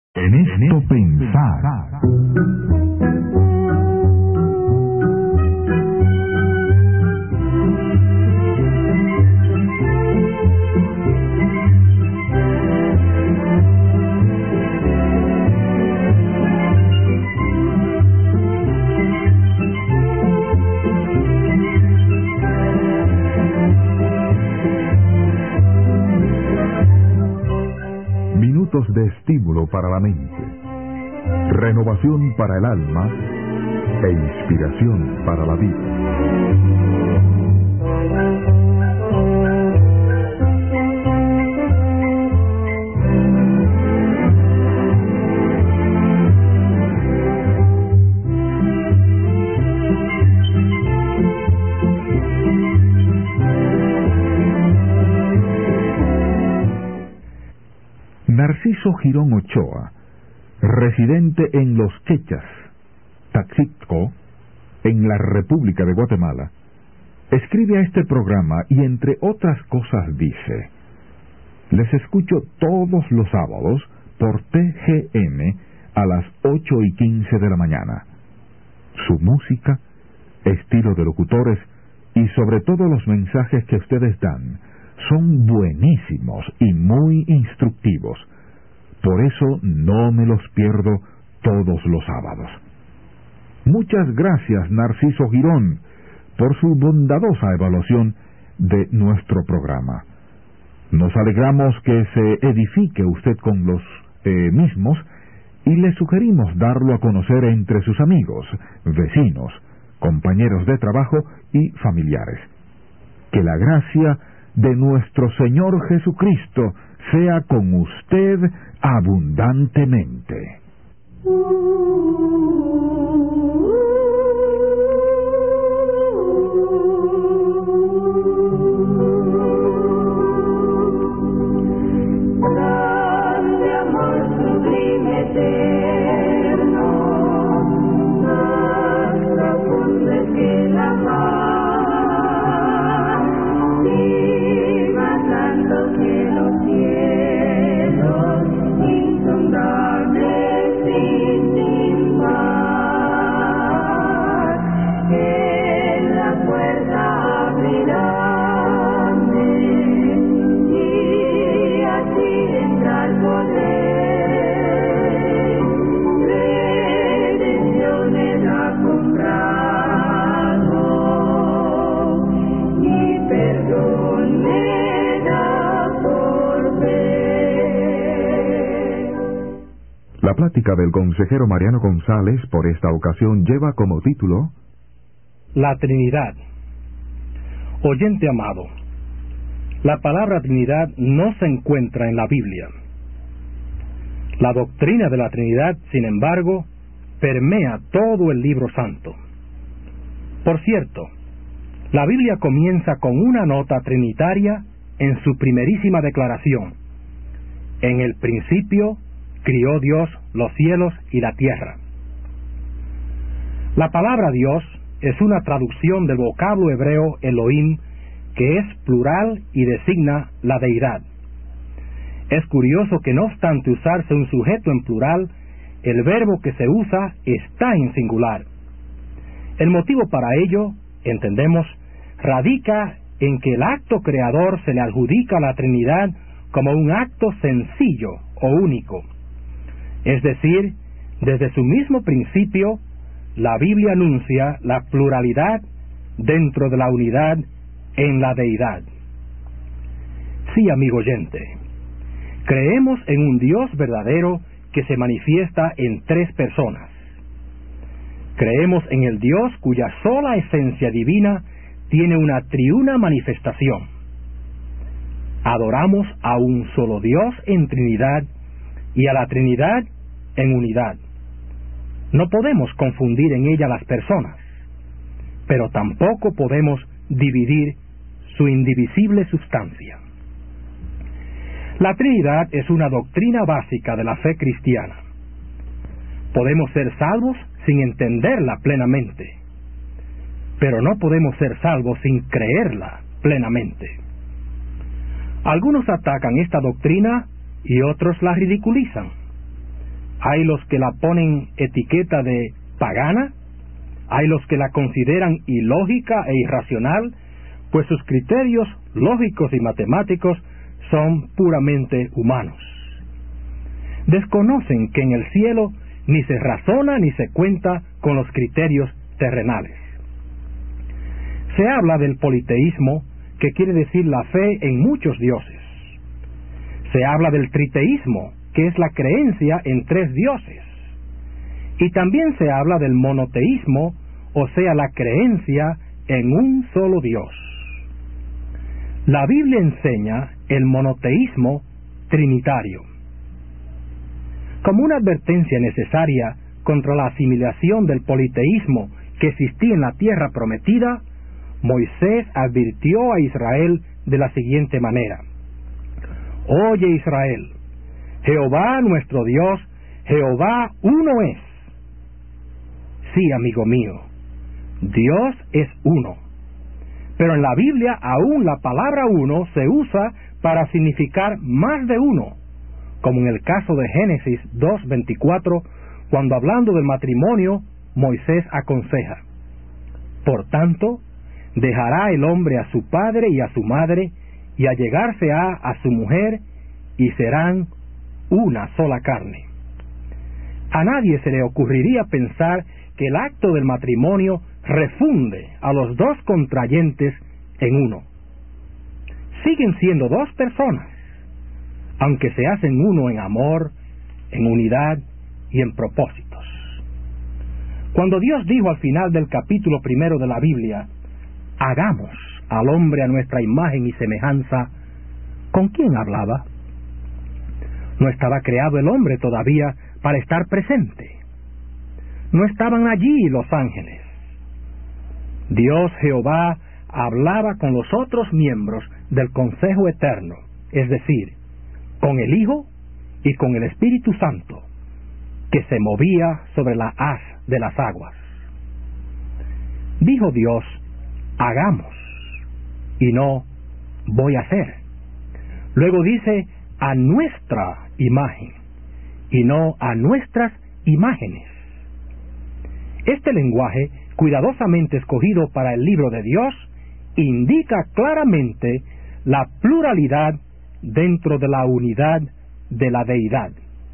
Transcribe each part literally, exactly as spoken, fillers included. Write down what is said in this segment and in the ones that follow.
En esto pensar. Minutos de estímulo para la mente, renovación para el alma e inspiración para la vida. Narciso Girón Ochoa, residente en Los Quechas, Taxitco, en la República de Guatemala, escribe a este programa y entre otras cosas dice: les escucho todos los sábados por T G M a las ocho y quince de la mañana. Su música, estilo de locutores y sobre todo los mensajes que ustedes dan son buenísimos y muy instructivos. Por eso no me los pierdo todos los sábados. Muchas gracias, Narciso Girón, por su bondadosa evaluación de nuestro programa. Nos alegramos que se edifique usted con los eh, mismos y le sugerimos darlo a conocer entre sus amigos, vecinos, compañeros de trabajo y familiares. Que la gracia de nuestro Señor Jesucristo sea con usted abundantemente. Grande amor sublime eterno, más profundo es que la mar, y más alto que los cielos, insondables sin sin par, que la puerta abriránme, y así entrar podré, redención me da comprado, y perdón me da por ver. La plática del consejero Mariano González por esta ocasión lleva como título La Trinidad. Oyente amado, la palabra Trinidad no se encuentra en la Biblia. La doctrina de la Trinidad, sin embargo, permea todo el libro santo. Por cierto, la Biblia comienza con una nota trinitaria en su primerísima declaración: en el principio crió Dios los cielos y la tierra. La palabra Dios es una traducción del vocablo hebreo Elohim, que es plural y designa la deidad. Es curioso que no obstante usarse un sujeto en plural, el verbo que se usa está en singular. El motivo para ello, entendemos, radica en que el acto creador se le adjudica a la Trinidad como un acto sencillo o único. Es decir, desde su mismo principio, la Biblia anuncia la pluralidad dentro de la unidad en la deidad. Sí, amigo oyente, creemos en un Dios verdadero que se manifiesta en tres personas. Creemos en el Dios cuya sola esencia divina tiene una triuna manifestación. Adoramos a un solo Dios en Trinidad y a la Trinidad en unidad. No podemos confundir en ella las personas, pero tampoco podemos dividir su indivisible sustancia. La Trinidad es una doctrina básica de la fe cristiana. Podemos ser salvos sin entenderla plenamente, pero no podemos ser salvos sin creerla plenamente. Algunos atacan esta doctrina y otros la ridiculizan. Hay los que la ponen etiqueta de pagana, hay los que la consideran ilógica e irracional, pues sus criterios lógicos y matemáticos son puramente humanos. Desconocen que en el cielo ni se razona ni se cuenta con los criterios terrenales. Se habla del politeísmo, que quiere decir la fe en muchos dioses. Se habla del triteísmo, que es la creencia en tres dioses. Y también se habla del monoteísmo, o sea, la creencia en un solo Dios. La Biblia enseña el monoteísmo trinitario. Como una advertencia necesaria contra la asimilación del politeísmo que existía en la tierra prometida, Moisés advirtió a Israel de la siguiente manera: Oye Israel, Jehová nuestro Dios, Jehová uno es. Sí, amigo mío, Dios es uno. Pero en la Biblia aún la palabra uno se usa para significar más de uno, como en el caso de Génesis dos veinticuatro, cuando hablando del matrimonio, Moisés aconseja: Por tanto, dejará el hombre a su padre y a su madre, y allegarse a, a su mujer, y serán una sola carne. A nadie se le ocurriría pensar que el acto del matrimonio refunde a los dos contrayentes en uno. Siguen siendo dos personas, aunque se hacen uno en amor, en unidad y en propósitos. Cuando Dios dijo al final del capítulo primero de la Biblia: hagamos al hombre a nuestra imagen y semejanza, ¿con quién hablaba? No estaba creado el hombre todavía para estar presente. No estaban allí los ángeles. Dios Jehová hablaba con los otros miembros del Consejo Eterno, es decir, con el Hijo y con el Espíritu Santo, que se movía sobre la haz de las aguas. Dijo Dios: hagamos, y no voy a hacer. Luego dice: a nuestra imagen, y no a nuestras imágenes. Este lenguaje, cuidadosamente escogido para el libro de Dios, indica claramente la pluralidad dentro de la unidad de la deidad.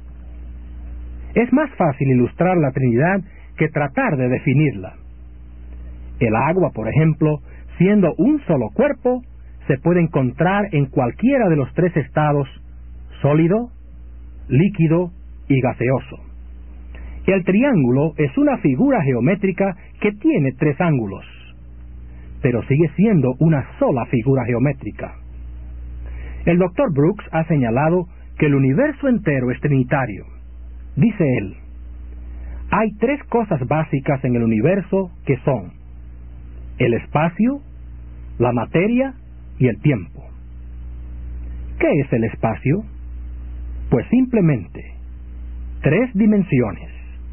Es más fácil ilustrar la Trinidad que tratar de definirla. El agua, por ejemplo, siendo un solo cuerpo, se puede encontrar en cualquiera de los tres estados: sólido, líquido y gaseoso. El triángulo es una figura geométrica que tiene tres ángulos, pero sigue siendo una sola figura geométrica. El doctor Brooks ha señalado que el universo entero es trinitario. Dice él: hay tres cosas básicas en el universo que son el espacio, la materia y el tiempo. ¿Qué es el espacio? Pues simplemente tres dimensiones: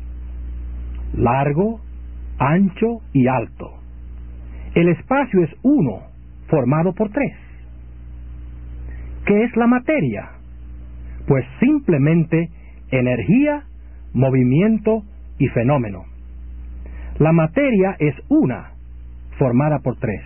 largo, ancho y alto. El espacio es uno, formado por tres. ¿Qué es la materia? Pues simplemente energía, movimiento y fenómeno. La materia es una, formada por tres.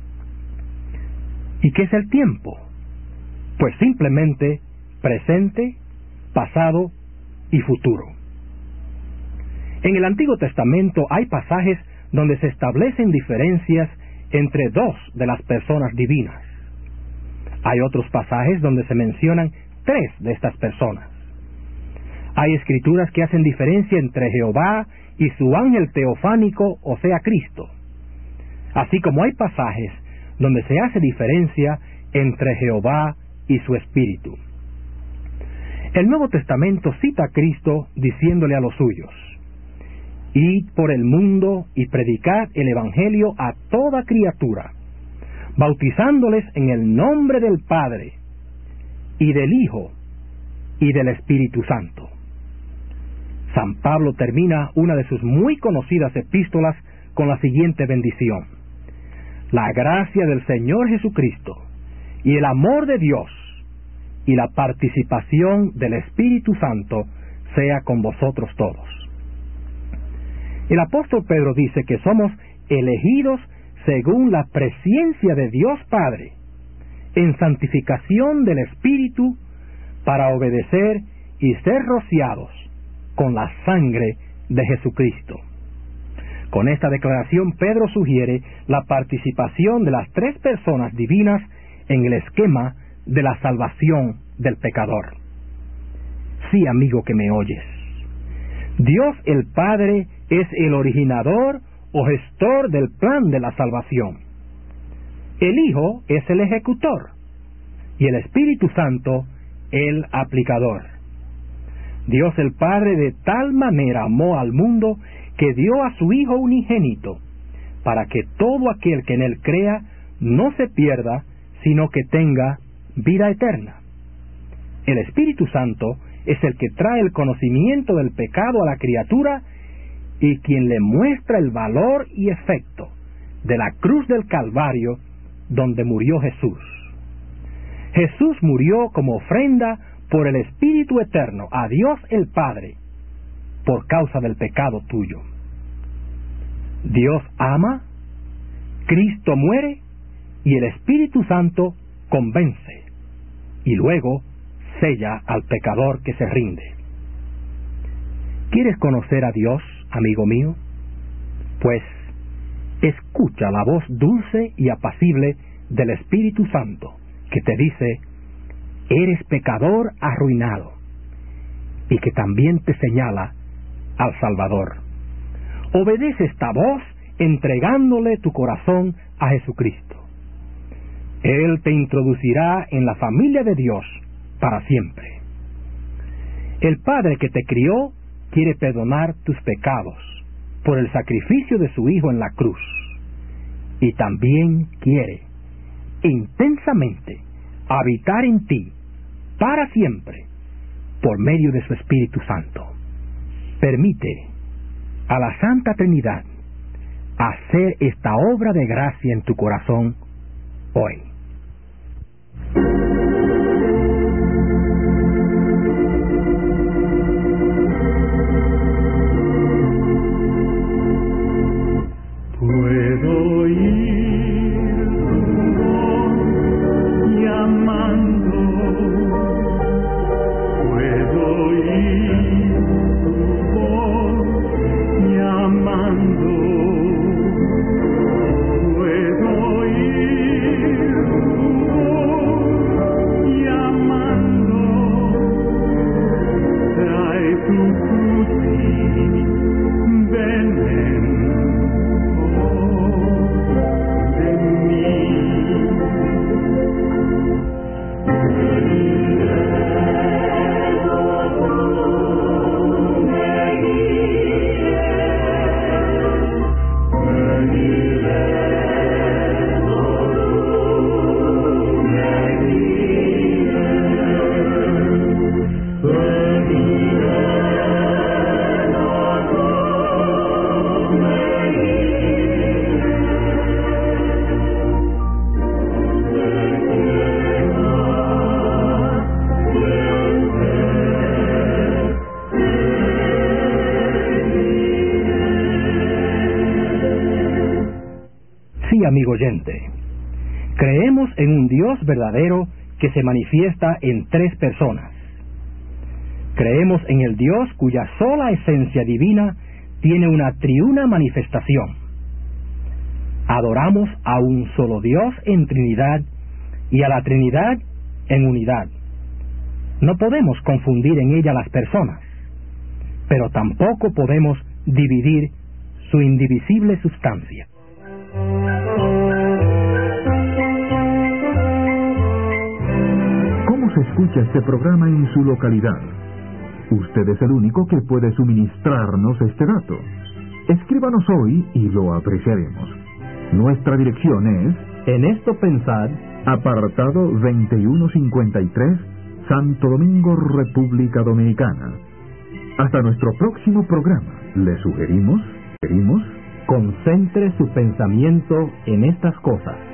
¿Y qué es el tiempo? Pues simplemente presente, pasado y futuro. En el Antiguo Testamento hay pasajes donde se establecen diferencias entre dos de las personas divinas. Hay otros pasajes donde se mencionan tres de estas personas. Hay escrituras que hacen diferencia entre Jehová y su ángel teofánico, o sea, Cristo. Así como hay pasajes donde se hace diferencia entre Jehová y su Espíritu. El Nuevo Testamento cita a Cristo diciéndole a los suyos: id por el mundo y predicad el Evangelio a toda criatura, bautizándoles en el nombre del Padre, y del Hijo, y del Espíritu Santo. San Pablo termina una de sus muy conocidas epístolas con la siguiente bendición: la gracia del Señor Jesucristo, y el amor de Dios, y la participación del Espíritu Santo, sea con vosotros todos. El apóstol Pedro dice que somos elegidos según la presciencia de Dios Padre, en santificación del Espíritu, para obedecer y ser rociados con la sangre de Jesucristo. Con esta declaración, Pedro sugiere la participación de las tres personas divinas en el esquema de la salvación del pecador. Sí, amigo que me oyes, Dios el Padre es el originador o gestor del plan de la salvación. El Hijo es el ejecutor y el Espíritu Santo el aplicador. Dios el Padre de tal manera amó al mundo que dio a su Hijo unigénito, para que todo aquel que en él crea no se pierda, sino que tenga vida eterna. El Espíritu Santo es el que trae el conocimiento del pecado a la criatura y quien le muestra el valor y efecto de la cruz del Calvario donde murió Jesús. Jesús murió como ofrenda por el Espíritu Eterno a Dios el Padre, por causa del pecado tuyo. Dios ama, Cristo muere y el Espíritu Santo convence y luego sella al pecador que se rinde. ¿Quieres conocer a Dios, amigo mío? Pues escucha la voz dulce y apacible del Espíritu Santo que te dice: eres pecador arruinado, y que también te señala al Salvador. Obedece esta voz entregándole tu corazón a Jesucristo. Él te introducirá en la familia de Dios para siempre. El Padre que te crió quiere perdonar tus pecados por el sacrificio de su Hijo en la cruz, y también quiere intensamente habitar en ti para siempre por medio de su Espíritu Santo. Permite a la Santa Trinidad hacer esta obra de gracia en tu corazón hoy. Puedo oír tu voz llamando, puedo oír tu voz llamando, puedo oír tu voz llamando, trae tu cruz y ven. Amigo oyente, creemos en un Dios verdadero que se manifiesta en tres personas. Creemos en el Dios cuya sola esencia divina tiene una triuna manifestación. Adoramos a un solo Dios en Trinidad y a la Trinidad en unidad. No podemos confundir en ella las personas, pero tampoco podemos dividir su indivisible sustancia. ¿Cómo se escucha este programa en su localidad? Usted es el único que puede suministrarnos este dato. Escríbanos hoy y lo apreciaremos. Nuestra dirección es En esto pensad, apartado veintiuno cincuenta y tres, Santo Domingo, República Dominicana. Hasta nuestro próximo programa, le sugerimos, sugerimos, concentre su pensamiento en estas cosas.